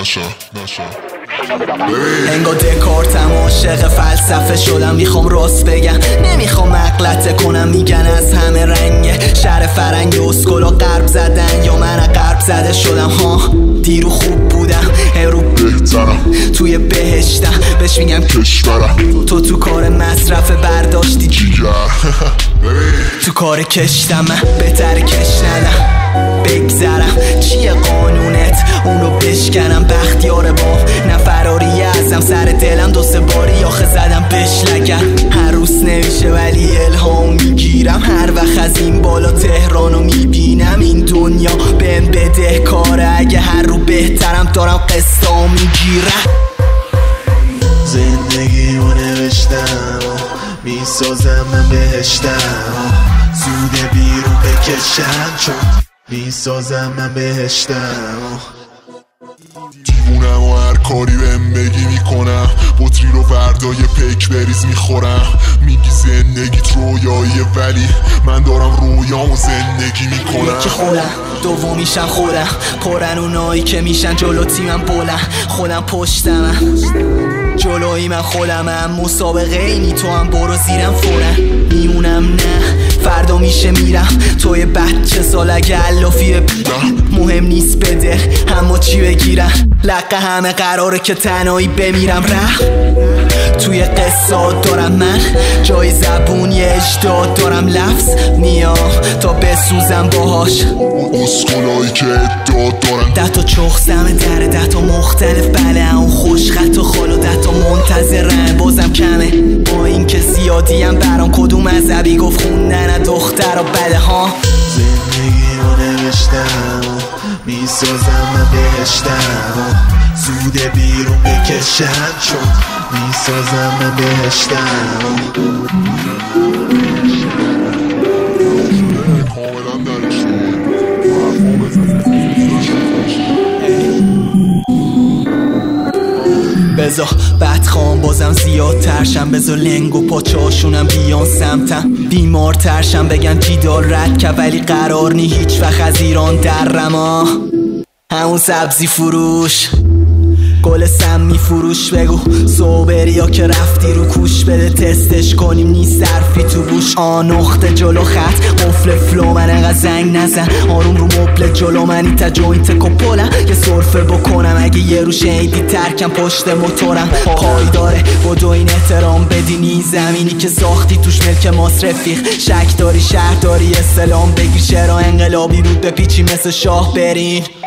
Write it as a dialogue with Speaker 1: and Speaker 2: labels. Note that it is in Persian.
Speaker 1: انگار دکارتم عاشق فلسفه شدم، میخوام راست بگم نمیخوام مغلطه کنم. میگن از همه رنگه شهر فرنگ اسکولا غرب زدن یا من غرب زده شدم. ها دیرو خوب بودم امرو بهترم، توی بهشتم بهش میگم کشورم. تو کار مصرف برداشتی جیگر تو کار کشتم من بهتر کش ندم. بگذرم چیه قانونت اونو بشکنم. بختیار با نفراری ازم سر دلم دو سه باری آخه زدم بشلکن. هر روز نمیشه ولی الهام میگیرم. هر وقت از این بالا تهرانو میبینم این دنیا بهم بده کاره. اگه هر رو بهترم دارم قصه میگیرم.
Speaker 2: زندگیمو نوشتم میسازم من بهشتم. زود بیرون بکشم چون میسازم من بهشتم.
Speaker 3: دیوونم و هر کاری بهم بگی میکنم. بطری رو وردای پک بریز میخورم. میگی زندگیت رویاییه ولی من دارم رویامو زندگی میکنم.
Speaker 1: یکی خودم دومیشم خودم پرن اونایی که میشن جلو تیمم بلند. خودم پشتمم جلوی من خودمم. مسابقه اینی تو هم برو زیرم فورم. میمونم نه فردا میشه میرم. توی بچه سال اگه علافیه مهم نیست بده اما چی بگیرم. لقه همه قراره که تنهایی بمیرم. توی قصات دارم من جای زبون یه اجداد دارم. لفظ میام تا بسوزم باهاش.
Speaker 3: اسکولایی که اداد دارن
Speaker 1: 10 تا چخسم دره 10 تا مختلف بله اون خوشخط و خالو 10 تا منتظرن بازم کمه. با این که زیادیم برام کدوم مذهبی گفت خوندن دختر و بده ها.
Speaker 2: زندگیمو نوشتم میسازم من بهشتم. زود بیرون بکشم چون میسازم من بهشتم.
Speaker 1: بزا بدخوام بازم زیاد ترشم. بزا لنگ و پاچاشونم بیان سمتم. بیمار ترشم بگن جیدال رد که ولی قرار نی هیچ وقت از ایران درم. همون سبزی فروش گل سمی فروش بگو صوبریا که رفتی رو کوش بده تستش کنیم نیست صرفی تو بوش. نقطه جلو خط قفل فلو من انقدر زنگ نزن. آروم رو مبل جلو منی تا جوینت کپولم. یه سرفه بکنم اگه یه رو شیدی ترکم پشت موتورم. پای داره بدو این احترام بدینی زمینی که ساختی توش ملک ماست رفیق. شک داری شهر داری اسلام بگیر چرا انقلابی بود بپیچی مثل شاه برین.